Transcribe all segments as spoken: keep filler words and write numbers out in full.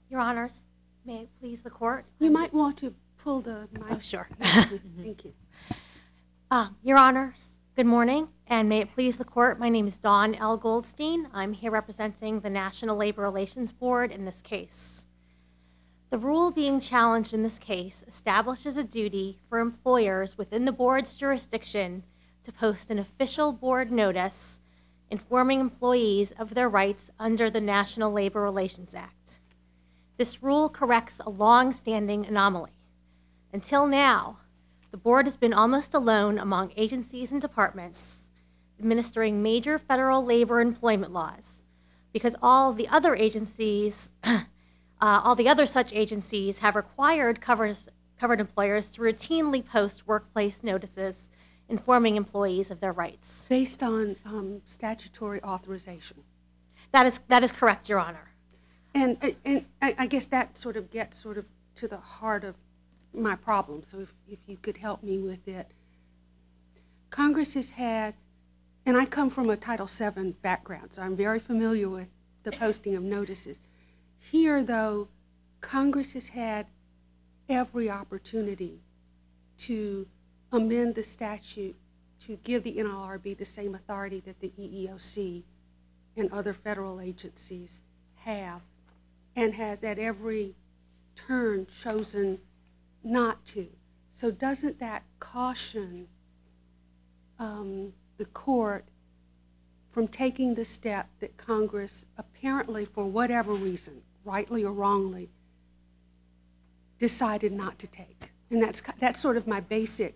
Your Honors, may it please the Court. You might want to pull the mic. Oh, sure. Thank you. Uh, Your Honors, good morning, and may it please the Court. My name is Dawn L. Goldstein. I'm here representing the National Labor Relations Board in this case. The rule being challenged in this case establishes a duty for employers within the Board's jurisdiction to post an official Board notice informing employees of their rights under the National Labor Relations Act. This rule corrects a long-standing anomaly. Until now, the Board has been almost alone among agencies and departments administering major federal labor employment laws because all the other agencies, uh, all the other such agencies have required covers, covered employers to routinely post workplace notices informing employees of their rights. Based on um, statutory authorization. That is, that is correct, Your Honor. And, and I guess that sort of gets sort of to the heart of my problem. So if, if you could help me with it. Congress has had, and I come from a Title seven background, so I'm very familiar with the posting of notices. Here, though, Congress has had every opportunity to amend the statute to give the N L R B the same authority that the E E O C and other federal agencies have, and has at every turn chosen not to. So doesn't that caution um, the court from taking the step that Congress apparently, for whatever reason, rightly or wrongly, decided not to take? And that's that's sort of my basic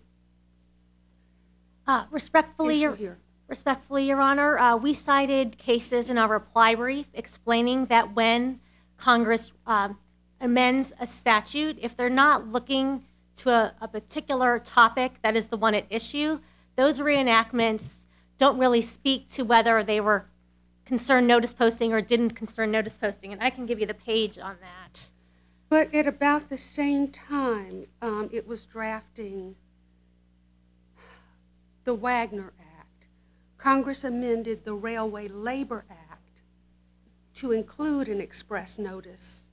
uh, respectfully, issue your, here. Respectfully, Your Honor, uh, we cited cases in our reply brief explaining that when Congress um, amends a statute, if they're not looking to a, a particular topic that is the one at issue, those reenactments don't really speak to whether they were concerned notice posting or didn't concern notice posting. And I can give you the page on that. But at about the same time, um, it was drafting the Wagner Act. Congress amended the Railway Labor Act to include an express notice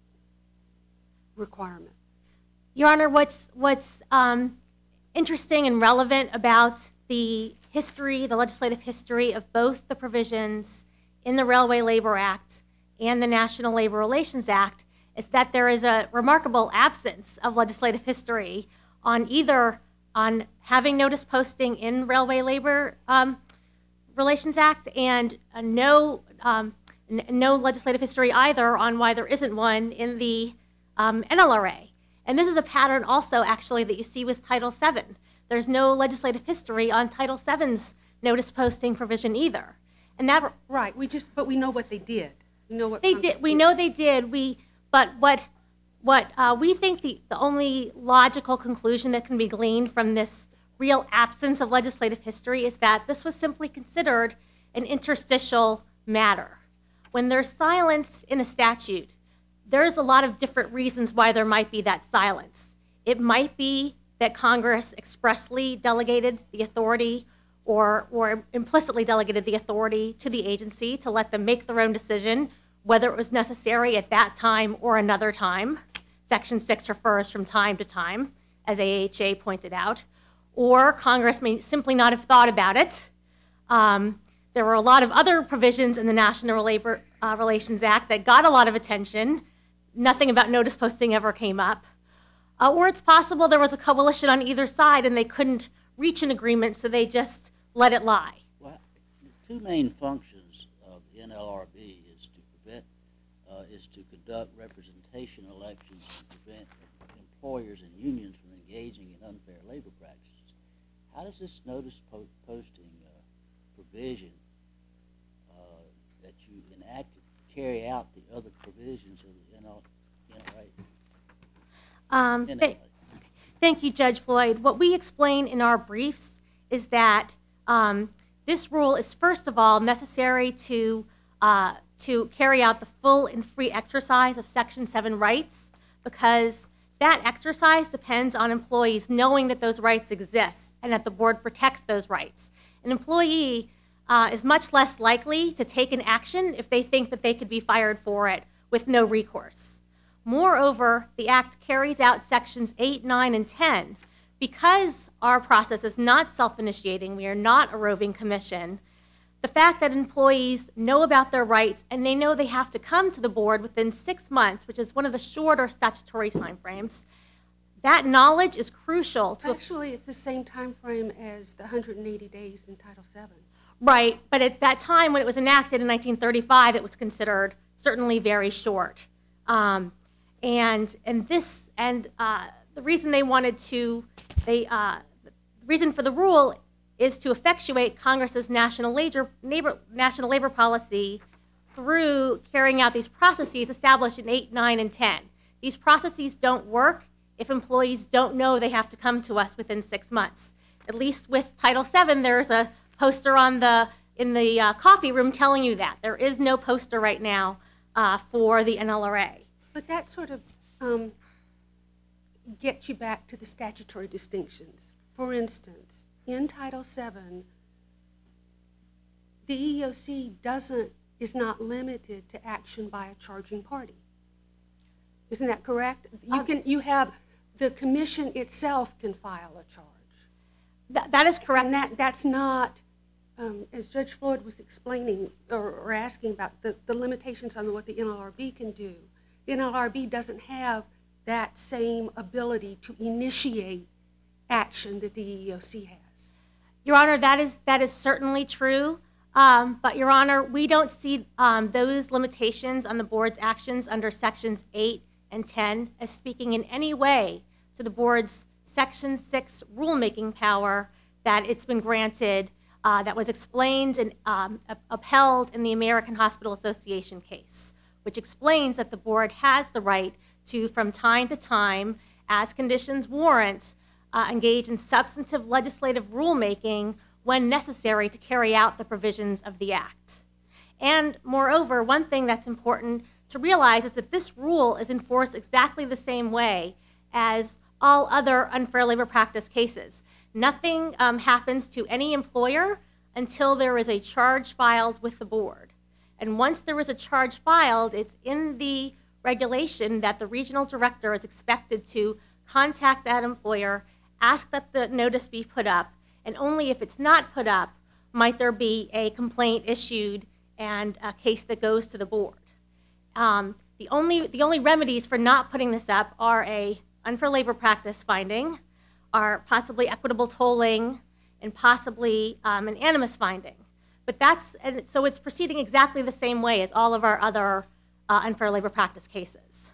requirement. Your Honor, what's what's um, interesting and relevant about the history, the legislative history of both the provisions in the Railway Labor Act and the National Labor Relations Act is that there is a remarkable absence of legislative history on either on having notice posting in Railway Labor um, Relations Act and uh, no um, n- no legislative history either on why there isn't one in the um, N L R A. And this is a pattern also actually that you see with Title seven. There's no legislative history on Title seven's notice posting provision either. And that Right, we just but we know what they did. We know what they Congress did. We know they did. We but what what uh, we think the, the only logical conclusion that can be gleaned from this real absence of legislative history is that this was simply considered an interstitial matter. When there's silence in a statute, there's a lot of different reasons why there might be that silence. It might be that Congress expressly delegated the authority or, or implicitly delegated the authority to the agency to let them make their own decision, whether it was necessary at that time or another time. Section six refers from time to time, as A H A pointed out. Or Congress may simply not have thought about it. Um, there were a lot of other provisions in the National Labor uh, Relations Act that got a lot of attention. Nothing about notice posting ever came up. Uh, or it's possible there was a coalition on either side and they couldn't reach an agreement, so they just let it lie. Well, the two main functions of the N L R B is to prevent, uh, is to conduct representation elections and prevent employers and unions from engaging in unfair labor practices. How does this notice po- posting uh, provision uh, that you enacted carry out the other provisions of the N L R A? Um, th- thank you, Judge Floyd. What we explain in our briefs is that um, this rule is, first of all, necessary to uh, to carry out the full and free exercise of Section seven rights, because that exercise depends on employees knowing that those rights exist and that the board protects those rights. An employee uh, is much less likely to take an action if they think that they could be fired for it with no recourse. Moreover, the Act carries out Sections eight, nine, and ten. Because our process is not self-initiating, we are not a roving commission, the fact that employees know about their rights and they know they have to come to the board within six months, which is one of the shorter statutory timeframes, that knowledge is crucial to... Actually, it's the same time frame as the one hundred eighty days in Title seven. Right, but at that time when it was enacted in nineteen thirty-five, it was considered certainly very short. Um, and and this and uh, the reason they wanted to, they uh, the reason for the rule is to effectuate Congress's national labor, labor national labor policy through carrying out these processes established in eight, nine, and ten. These processes don't work if employees don't know they have to come to us within six months. At least with Title seven, there's a poster on the in the uh, coffee room telling you that. There is no poster right now uh, for the N L R A. But that sort of um, gets you back to the statutory distinctions. For instance, in Title seven, the E E O C doesn't is not limited to action by a charging party. Isn't that correct? You can you have the commission itself can file a charge. Th- that is correct. And that that's not, um, as Judge Floyd was explaining or, or asking about the, the limitations on what the N L R B can do. The N L R B doesn't have that same ability to initiate action that the E E O C has. Your Honor, that is that is certainly true. Um, but Your Honor, we don't see um, those limitations on the board's actions under Sections eight and ten as speaking in any way to the board's Section six rulemaking power that it's been granted, uh, that was explained and um, upheld in the American Hospital Association case, which explains that the board has the right to, from time to time, as conditions warrant, uh, engage in substantive legislative rulemaking when necessary to carry out the provisions of the Act. And moreover, one thing that's important to realize is that this rule is enforced exactly the same way as all other unfair labor practice cases. Nothing um, happens to any employer until there is a charge filed with the board. And once there is a charge filed, it's in the regulation that the regional director is expected to contact that employer, ask that the notice be put up, and only if it's not put up might there be a complaint issued and a case that goes to the board. Um, the only the only remedies for not putting this up are a unfair labor practice finding, are possibly equitable tolling, and possibly um, an animus finding. But that's and so it's proceeding exactly the same way as all of our other uh, unfair labor practice cases.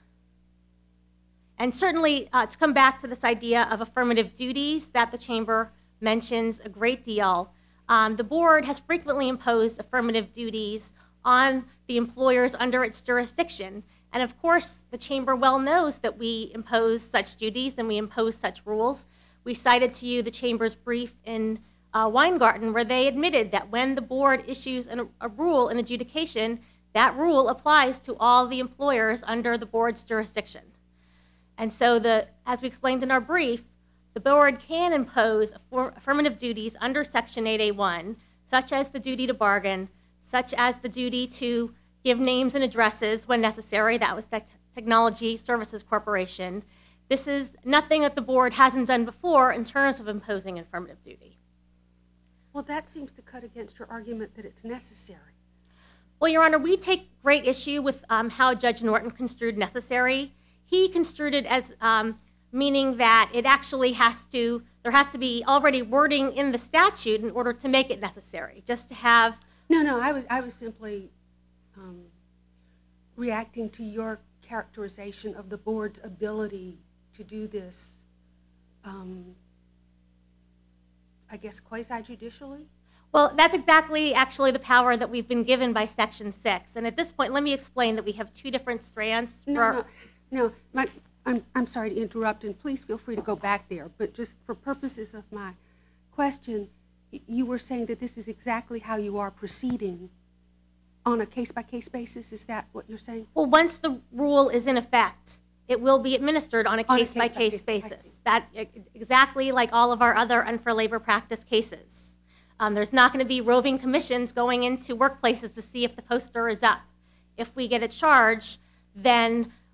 And certainly uh, to come back to this idea of affirmative duties that the Chamber mentions a great deal, um, the board has frequently imposed affirmative duties on the employers under its jurisdiction. And of course, the Chamber well knows that we impose such duties and we impose such rules. We cited to you the Chamber's brief in uh, Weingarten where they admitted that when the board issues an, a rule in adjudication, that rule applies to all the employers under the board's jurisdiction. And so, the, as we explained in our brief, the board can impose affirmative duties under Section eight A one, such as the duty to bargain, such as the duty to give names and addresses when necessary. That was the Technology Services Corporation. This is nothing that the board hasn't done before in terms of imposing affirmative duty. Well, that seems to cut against your argument that it's necessary. Well, Your Honor, we take great issue with um, how Judge Norton construed necessary. He construed it as um, meaning that it actually has to, there has to be already wording in the statute in order to make it necessary, just to have... No, no, I was, I was simply um, reacting to your characterization of the board's ability to do this, um, I guess, quasi-judicially? Well, that's exactly actually the power that we've been given by Section six. And at this point, let me explain that we have two different strands. No, for our... no, no. My, I'm, I'm sorry to interrupt, and please feel free to go back there. But just for purposes of my question, you were saying that this is exactly how you are proceeding on a case-by-case basis. Is that what you're saying? Well, once the rule is in effect, it will be administered on a case-by-case basis. That exactly like all of our other unfair labor practice cases. Um, there's not going to be roving commissions going into workplaces to see if the poster is up. If we get a charge, then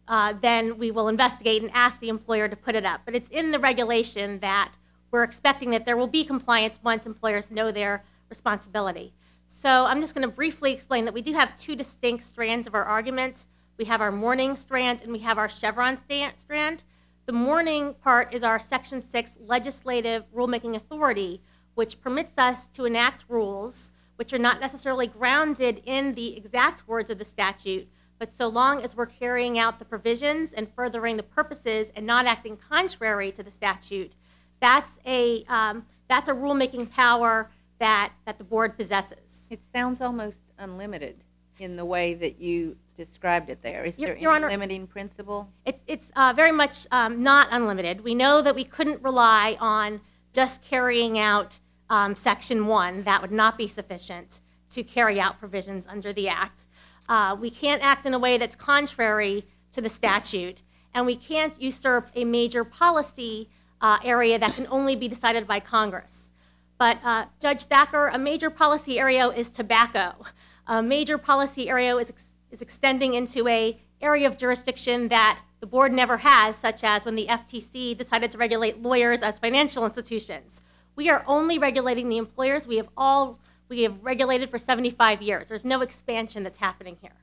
uh, then we will investigate and ask the employer to put it up. But it's in the regulation that we're expecting that there will be compliance once employers know their responsibility. So I'm just going to briefly explain that we do have two distinct strands of our arguments. We have our morning strand and we have our Chevron strand. The morning part is our Section six legislative rulemaking authority, which permits us to enact rules which are not necessarily grounded in the exact words of the statute, but so long as we're carrying out the provisions and furthering the purposes and not acting contrary to the statute, that's a um, that's a rulemaking power that, that the board possesses. It sounds almost unlimited in the way that you described it there. Is Your, there any Your Honor, limiting principle? It's, it's uh, very much um, not unlimited. We know that we couldn't rely on just carrying out um, Section one. That would not be sufficient to carry out provisions under the Act. Uh, we can't act in a way that's contrary to the statute, and we can't usurp a major policy uh, area that can only be decided by Congress. But uh, Judge Thacker, a major policy area is tobacco. A major policy area is, ex- is extending into a area of jurisdiction that the board never has, such as when the F T C decided to regulate lawyers as financial institutions. We are only regulating the employers. We have all we have regulated for seventy-five years. There's no expansion that's happening here.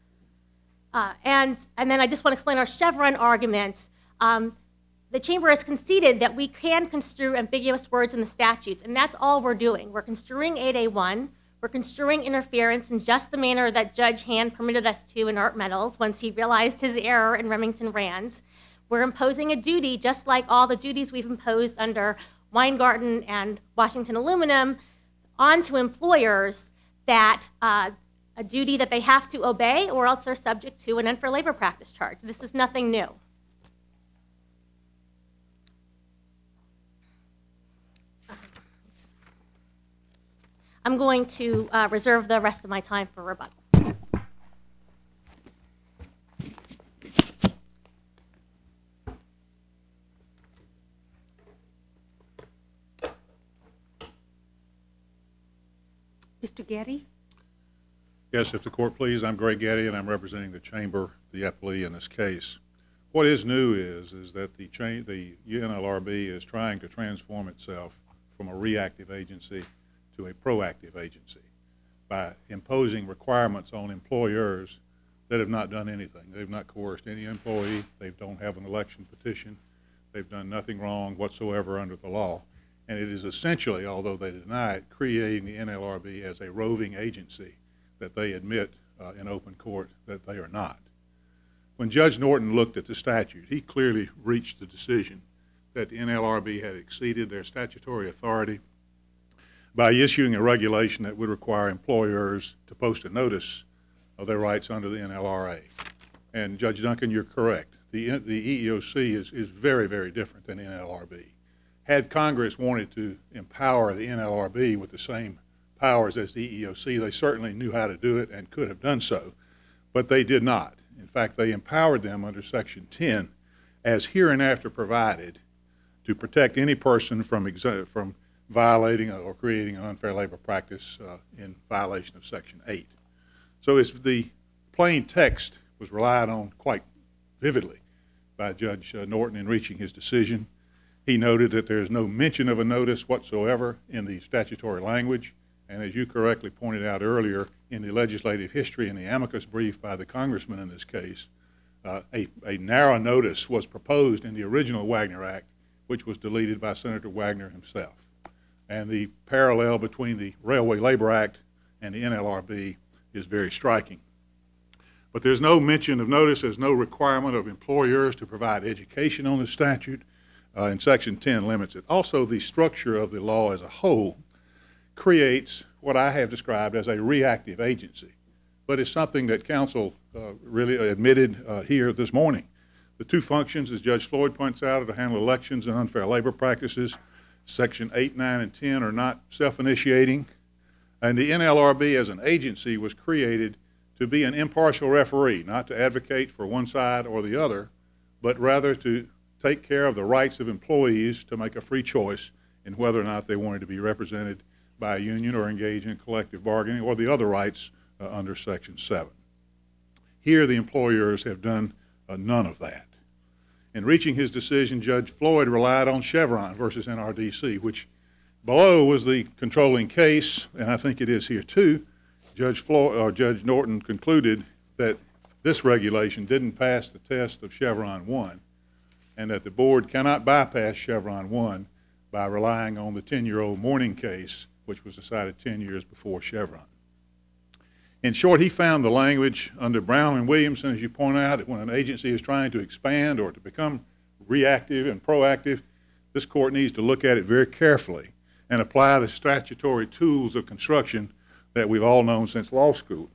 Uh, and and then I just want to explain our Chevron argument. Um, the Chamber has conceded that we can construe ambiguous words in the statutes, and that's all we're doing. We're construing eight A one. We're construing interference in just the manner that Judge Hand permitted us to in Art Metals once he realized his error in Remington Rand. We're imposing a duty, just like all the duties we've imposed under Weingarten and Washington Aluminum, onto employers, that uh, a duty that they have to obey or else they're subject to an unfair labor practice charge. This is nothing new. I'm going to uh, reserve the rest of my time for rebuttal. Mister Getty? Yes, if the court please, I'm Greg Getty, and I'm representing the Chamber, the appellee in this case. What is new is, is that the, cha- the U N L R B is trying to transform itself from a reactive agency to a proactive agency by imposing requirements on employers that have not done anything. They've not coerced any employee. They don't have an election petition. They've done nothing wrong whatsoever under the law. And it is essentially, although they deny it, creating the N L R B as a roving agency that they admit uh, in open court that they are not. When Judge Norton looked at the statute, he clearly reached the decision that the N L R B had exceeded their statutory authority by issuing a regulation that would require employers to post a notice of their rights under the N L R A. And Judge Duncan, you're correct. The, the E E O C is, is very, very different than N L R B. Had Congress wanted to empower the N L R B with the same powers as the E E O C, they certainly knew how to do it and could have done so, but they did not. In fact, they empowered them under Section ten as hereinafter provided to protect any person from, exa- from violating or creating an unfair labor practice uh, in violation of Section eight. So it's the plain text was relied on quite vividly by Judge uh, Norton in reaching his decision. He noted that there is no mention of a notice whatsoever in the statutory language, and as you correctly pointed out earlier, in the legislative history in the amicus brief by the congressman in this case, uh, a, a narrow notice was proposed in the original Wagner Act, which was deleted by Senator Wagner himself. And the parallel between the Railway Labor Act and the N L R B is very striking. But there's no mention of notice. There's no requirement of employers to provide education on the statute, uh, and Section ten limits it. Also, the structure of the law as a whole creates what I have described as a reactive agency. But it's something that counsel uh, really admitted uh, here this morning. The two functions, as Judge Floyd points out, are to handle elections and unfair labor practices. Section eight, nine, and ten are not self-initiating. And the N L R B as an agency was created to be an impartial referee, not to advocate for one side or the other, but rather to take care of the rights of employees to make a free choice in whether or not they wanted to be represented by a union or engage in collective bargaining or the other rights uh, under Section seven. Here the employers have done Uh, none of that. In reaching his decision, Judge Floyd relied on Chevron versus N R D C, which below was the controlling case, and I think it is here too. Judge Floyd, or Judge Norton concluded that this regulation didn't pass the test of Chevron one, and that the board cannot bypass Chevron one by relying on the ten-year-old Morning case, which was decided ten years before Chevron. In short, he found the language under Brown and Williamson, as you point out, that when an agency is trying to expand or to become reactive and proactive, this court needs to look at it very carefully and apply the statutory tools of construction that we've all known since law school.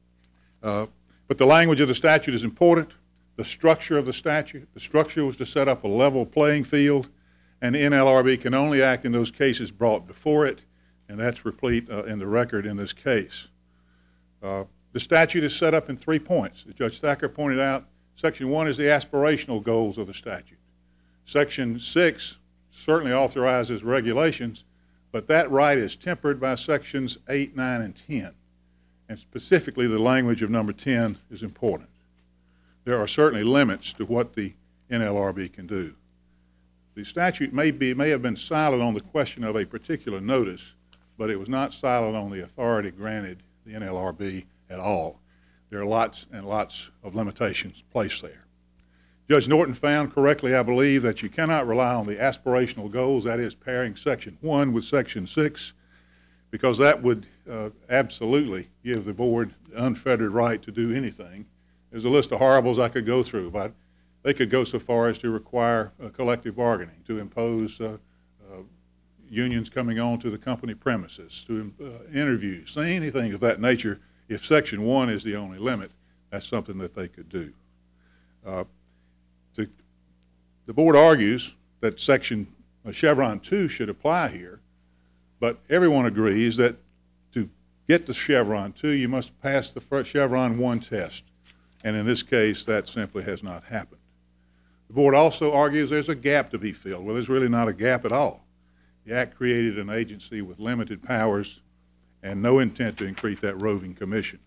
Uh, but the language of the statute is important. The structure of the statute, the structure was to set up a level playing field, and the N L R B can only act in those cases brought before it, and that's replete uh, in the record in this case. Uh, the statute is set up in three points. As Judge Thacker pointed out, Section one is the aspirational goals of the statute. Section six certainly authorizes regulations, but that right is tempered by Sections eight, nine, and ten. And specifically, the language of number ten is important. There are certainly limits to what the N L R B can do. The statute may, be, may have been silent on the question of a particular notice, but it was not silent on the authority granted the N L R B at all. There are lots and lots of limitations placed there. Judge Norton found correctly, I believe, that you cannot rely on the aspirational goals, that is pairing Section one with Section six, because that would uh, absolutely give the board the unfettered right to do anything. There's a list of horribles I could go through, but they could go so far as to require uh, collective bargaining, to impose uh, uh, unions coming onto the company premises, to uh, interviews, anything of that nature. If Section one is the only limit, that's something that they could do. Uh, to, the board argues that Section uh, Chevron two should apply here, but everyone agrees that to get to Chevron two, you must pass the first Chevron one test, and in this case, that simply has not happened. The board also argues there's a gap to be filled. Well, there's really not a gap at all. The Act created an agency with limited powers and no intent to increase that roving commission.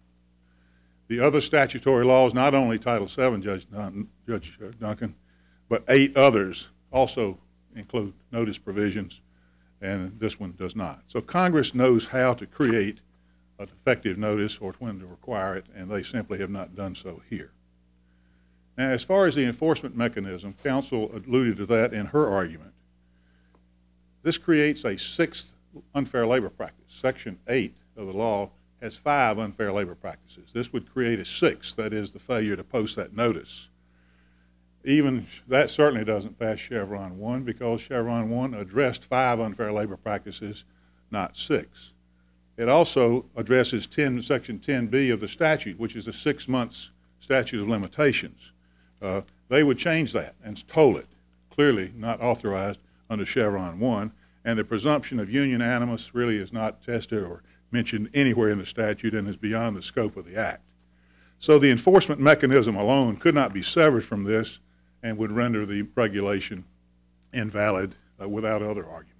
The other statutory laws, not only Title seven, Judge, Dun- Judge Duncan, but eight others also include notice provisions, and this one does not. So Congress knows how to create an effective notice or when to require it, and they simply have not done so here. Now, as far as the enforcement mechanism, counsel alluded to that in her argument. This creates a sixth unfair labor practice. Section eight of the law has five unfair labor practices. This would create a sixth, that is the failure to post that notice. Even that certainly doesn't pass Chevron one, because Chevron one addressed five unfair labor practices, not six. It also addresses ten, Section ten B of the statute, which is a six months statute of limitations. Uh, they would change that and toll it, clearly not authorized under Chevron one, and the presumption of union animus really is not tested or mentioned anywhere in the statute and is beyond the scope of the Act. So the enforcement mechanism alone could not be severed from this and would render the regulation invalid uh, without other arguments.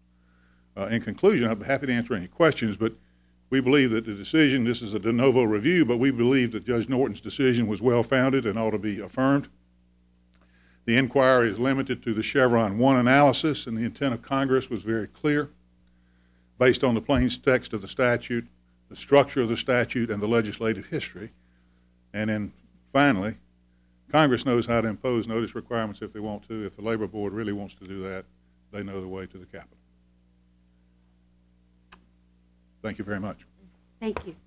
Uh, in conclusion, I'd be happy to answer any questions, but we believe that the decision, this is a de novo review, but we believe that Judge Norton's decision was well-founded and ought to be affirmed. The inquiry is limited to the Chevron one analysis, and the intent of Congress was very clear, based on the plain text of the statute, the structure of the statute, and the legislative history. And then finally, Congress knows how to impose notice requirements if they want to. If the Labor Board really wants to do that, they know the way to the Capitol. Thank you very much. Thank you.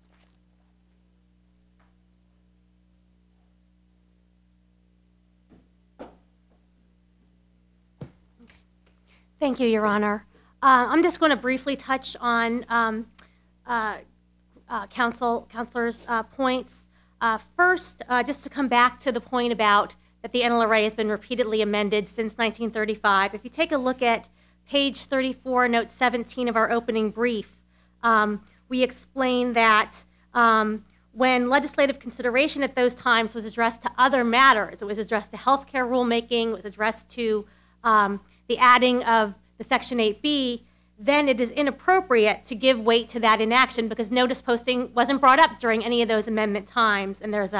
Thank you, Your Honor. Uh, I'm just going to briefly touch on um, uh, uh, counsel, counselor's uh, points. Uh, first, uh, just to come back to the point about that the N L R A has been repeatedly amended since nineteen thirty-five. If you take a look at page thirty-four, note seventeen of our opening brief, um, we explain that um, when legislative consideration at those times was addressed to other matters, it was addressed to health care rulemaking, it was addressed to um, the adding of the Section eight B, then it is inappropriate to give weight to that inaction because notice posting wasn't brought up during any of those amendment times, and there's a,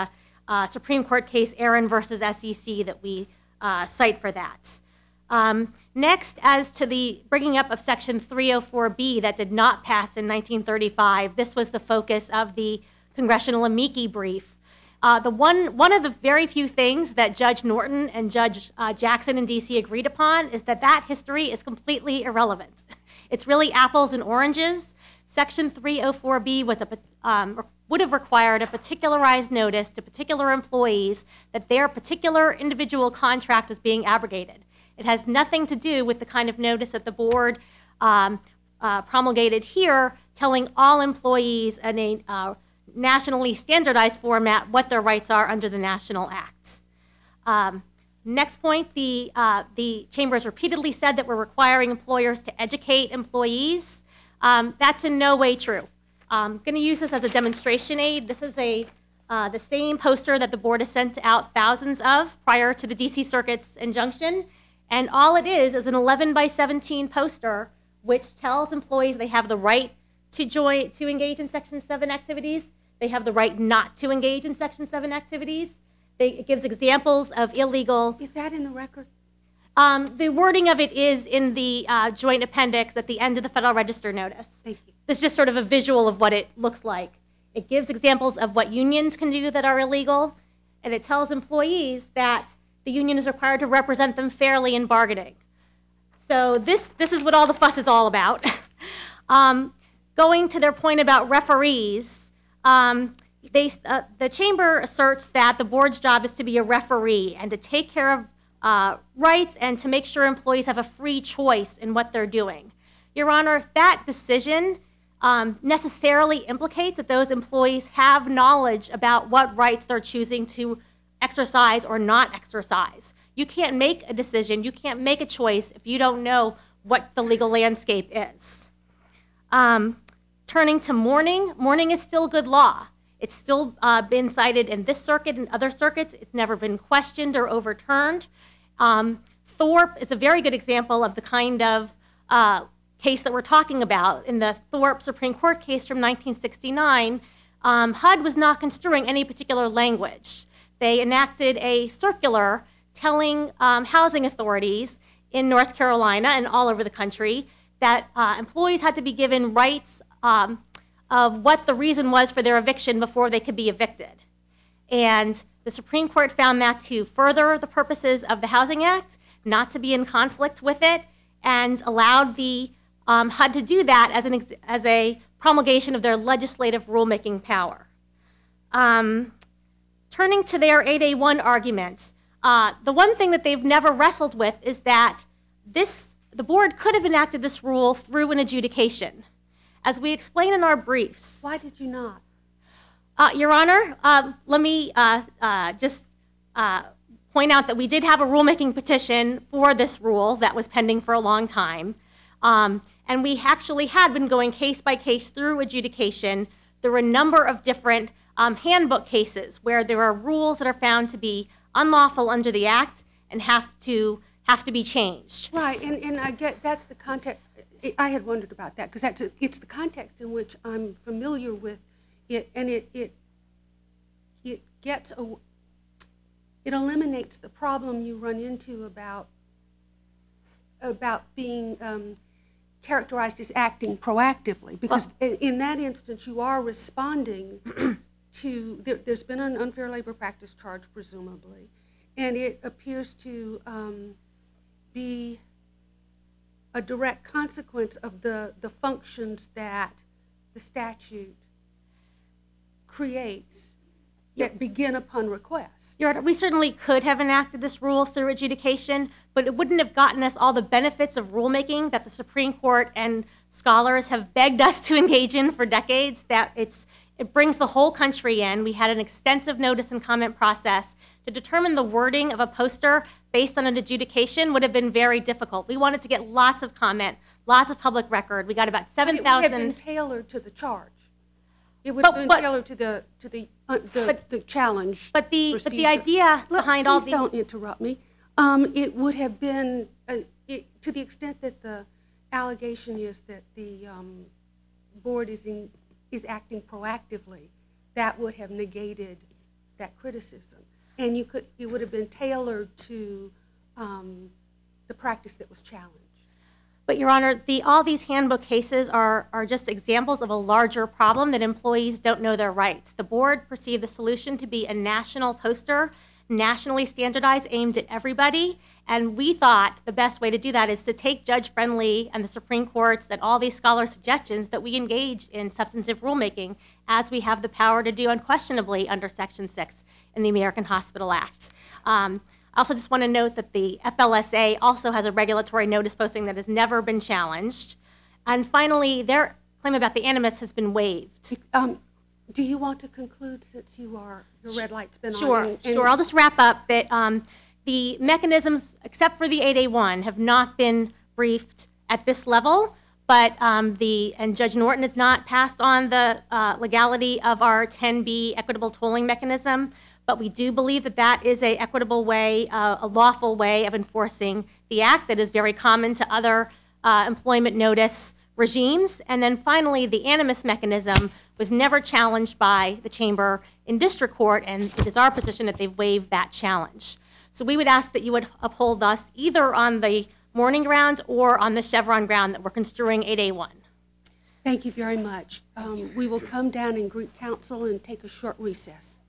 uh, Supreme Court case Aaron versus S E C that we uh, cite for that. Um, next, as to the bringing up of Section three oh four B that did not pass in nineteen thirty-five, this was the focus of the congressional amici brief. Uh, the one, one of the very few things that Judge Norton and Judge uh, Jackson in D C agreed upon is that that history is completely irrelevant. It's really apples and oranges. Section three oh four B was a, um, would have required a particularized notice to particular employees that their particular individual contract was being abrogated. It has nothing to do with the kind of notice that the board um, uh, promulgated here, telling all employees in a uh, nationally standardized format what their rights are under the National Act. Um, next point, the, uh, the Chamber has repeatedly said that we're requiring employers to educate employees. Um, that's in no way true. I'm going to use this as a demonstration aid. This is a uh, the same poster that the board has sent out thousands of prior to the D C Circuit's injunction. And all it is is an eleven by seventeen poster which tells employees they have the right to join, to engage in Section seven activities. They have the right not to engage in Section seven activities. They, it gives examples of illegal... Is that in the record? Um, the wording of it is in the uh, joint appendix at the end of the Federal Register notice. Thank you. This is just sort of a visual of what it looks like. It gives examples of what unions can do that are illegal, and it tells employees that the union is required to represent them fairly in bargaining. So this, this is what all the fuss is all about. um, going to their point about referees, um, they, uh, the Chamber asserts that the board's job is to be a referee and to take care of uh, rights and to make sure employees have a free choice in what they're doing. Your Honor, that decision um, necessarily implicates that those employees have knowledge about what rights they're choosing to exercise or not exercise. You can't make a decision, you can't make a choice if you don't know what the legal landscape is. Um, turning to mourning, mourning is still good law. It's still uh, been cited in this circuit and other circuits. It's never been questioned or overturned. Um, Thorpe is a very good example of the kind of uh, case that we're talking about. In the Thorpe Supreme Court case from nineteen sixty-nine, um, H U D was not construing any particular language. They enacted a circular telling um, housing authorities in North Carolina and all over the country that uh, employees had to be given rights um, of what the reason was for their eviction before they could be evicted. And the Supreme Court found that to further the purposes of the Housing Act, not to be in conflict with it, and allowed the um, H U D to do that as, an ex as a promulgation of their legislative rulemaking power. Um, turning to their eight A one arguments, uh, the one thing that they've never wrestled with is that this, the board could have enacted this rule through an adjudication. As we explain in our briefs. Why did you not? Uh, Your Honor, uh, let me uh, uh, just uh, point out that we did have a rulemaking petition for this rule that was pending for a long time. Um, and we actually had been going case by case through adjudication. There were a number of different um, handbook cases where there are rules that are found to be unlawful under the Act and have to have to be changed. Right, and, and I get that's the context. I had wondered about that because that's a, it's the context in which I'm familiar with it, and it it it gets a, it eliminates the problem you run into about about being um, characterized as acting proactively, because well, in, in that instance you are responding to there, there's been an unfair labor practice charge presumably, and it appears to um, be a direct consequence of the, the functions that the statute creates that begin upon request. Your Honor, we certainly could have enacted this rule through adjudication, but it wouldn't have gotten us all the benefits of rulemaking that the Supreme Court and scholars have begged us to engage in for decades. That it's it brings the whole country in. We had an extensive notice and comment process. To determine the wording of a poster based on an adjudication would have been very difficult. We wanted to get lots of comment, lots of public record. We got about seven thousand. It would have been tailored to the charge. It would have been but, tailored to the to the uh, the, but, the challenge. But the procedure. But the idea Look, behind all these. Please don't interrupt me. Um, it would have been uh, it, to the extent that the allegation is that the um, board is in, is acting proactively. That would have negated that criticism, and you could it would have been tailored to um, the practice that was challenged. But, Your Honor, the, all these handbook cases are, are just examples of a larger problem that employees don't know their rights. The board perceived the solution to be a national poster, nationally standardized, aimed at everybody, and we thought the best way to do that is to take Judge Friendly and the Supreme Court's and all these scholars' suggestions that we engage in substantive rulemaking as we have the power to do unquestionably under Section six in the American Hospital Act. Um, I also just want to note that the F L S A also has a regulatory notice posting that has never been challenged. And finally, their claim about the animus has been waived. Um, do you want to conclude since you are, your red light's been Sure, on? Sure, sure. I'll just wrap up that um, the mechanisms, except for the eight A one, have not been briefed at this level, but um, the, and Judge Norton has not passed on the uh, legality of our ten B equitable tolling mechanism, but we do believe that that is a equitable way, uh, a lawful way of enforcing the act that is very common to other uh, employment notice regimes. And then finally, the animus mechanism was never challenged by the chamber in district court, and it is our position that they've waived that challenge. So we would ask that you would uphold us either on the Morning ground or on the Chevron ground that we're construing eight A one. Thank you very much. Um, we will come down in Greek Council and take a short recess.